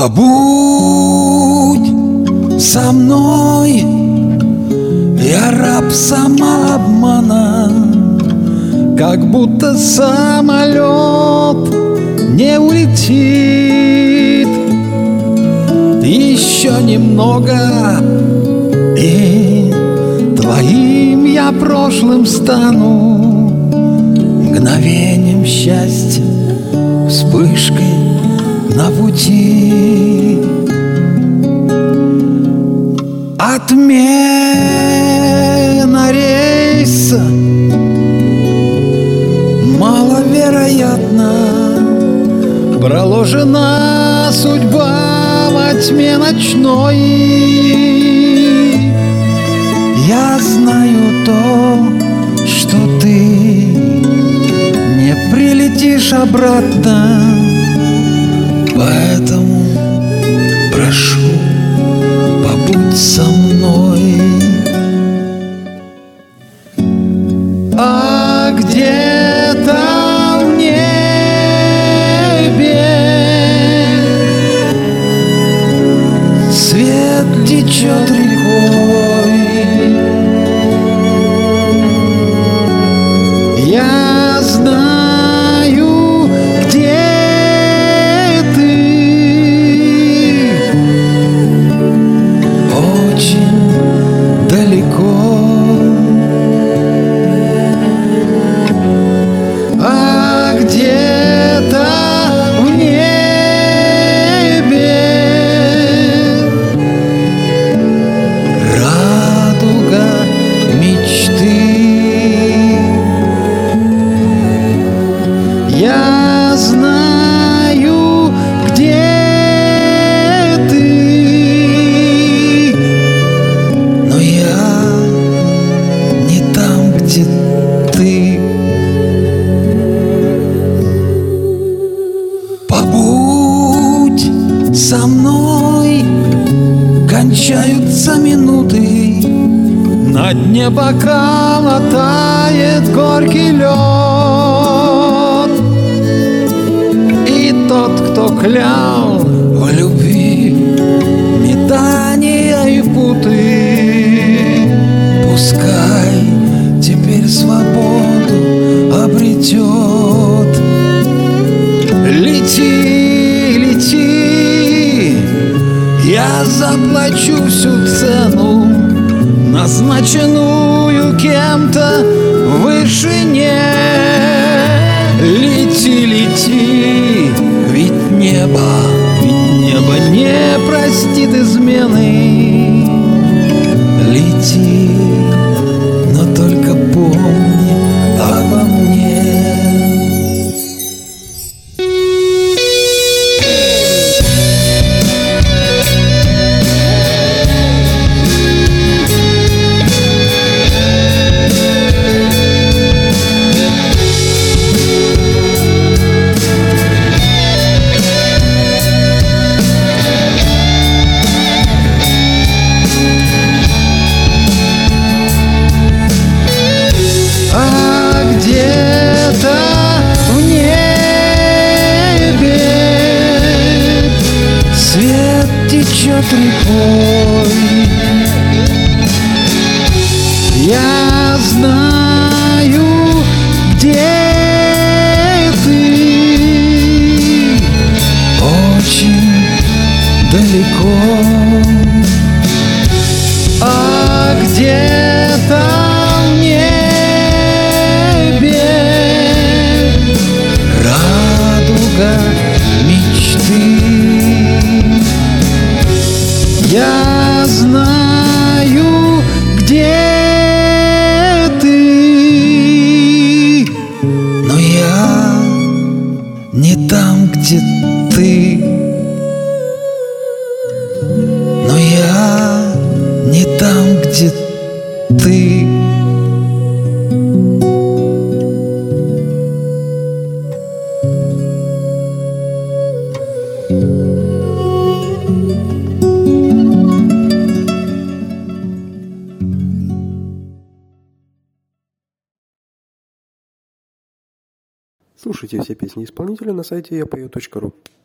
Побудь со мной, я раб самообмана, как будто самолет не улетит. Еще немного, и твоим я прошлым стану, мгновением счастья, вспышкой на пути. Отмена рейса маловероятна, проложена судьба во тьме ночной. Я знаю то, что ты не прилетишь обратно, поэтому прошу, побудь со мной. А где-то в небе свет течет рекой. Я знаю, где ты, очень далеко. А где-то в небе радуга мечты. Я знаю, где ты, но я не там, где ты. Побудь со мной, кончаются минуты, на дне бокала тает горький лед. И тот, кто клял в любви метания и путы, пускай теперь свободу обретет. Лети, лети, я заплачу всю цену, назначенную кем-то в вышине. Лети, лети, ведь небо не простит измены. Лети, но только помни обо мне. Свет течет рекой. Я знаю, где ты, очень далеко. А где-то в небе радуга мечты. Я знаю, где ты, но я не там, где ты, но я не там, где ты. Слушайте все песни исполнителя на сайте yapою.ru.